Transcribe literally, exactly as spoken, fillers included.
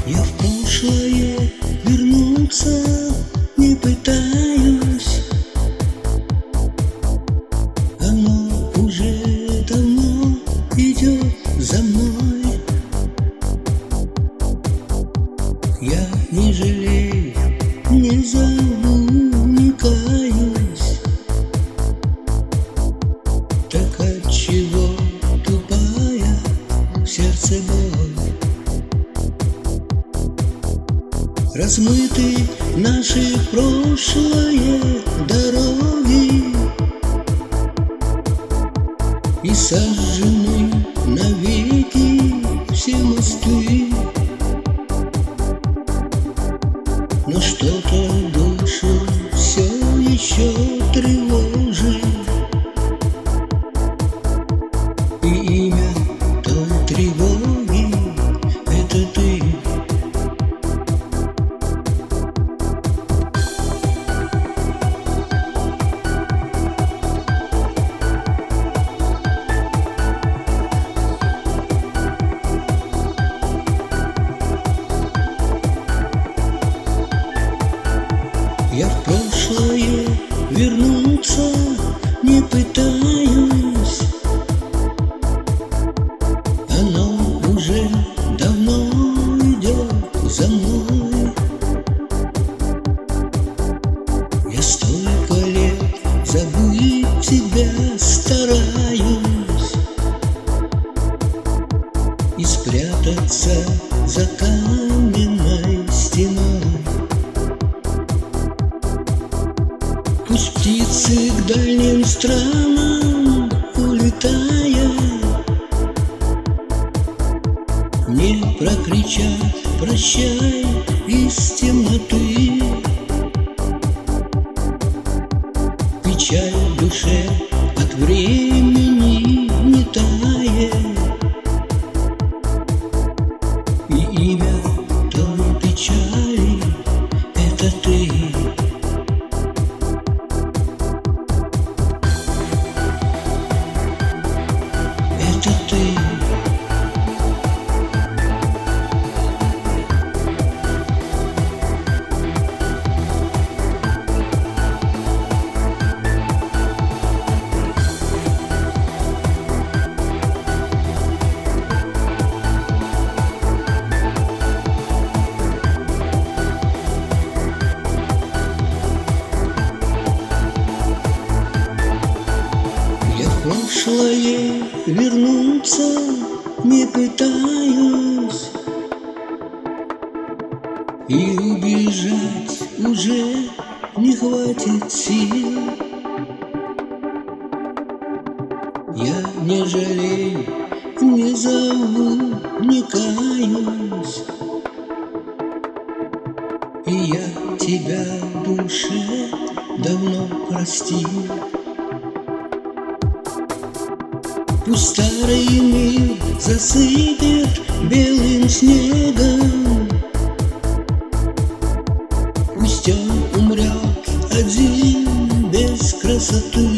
Я в прошлое вернуться не пытаюсь. Оно уже давно идет за мной. Я не жалею, не зову, не каюсь. Так отчего тупая в сердце боль? Размыты наши прошлые дороги и сожжены навеки все мосты. Но что-то душу все еще тревожит, и имя той тревоги — это ты. Я в прошлое вернуться не пытаюсь. Оно уже давно идет за мной. Я столько лет забыть тебя стараюсь и спрятаться за каменной стеной. Пусть птицы к дальним странам улетая не прокричат прощай из темноты. Печаль в душе от времени не тает, и имя той печали — это ты. Это ты. Я в прошлое вернуться не пытаюсь, и убежать уже не хватит сил. Я не жалею, не зову, не каюсь, и я тебя в душе давно простил. Пусть старый мир засыпет белым снегом, пусть он умрет один без красоты.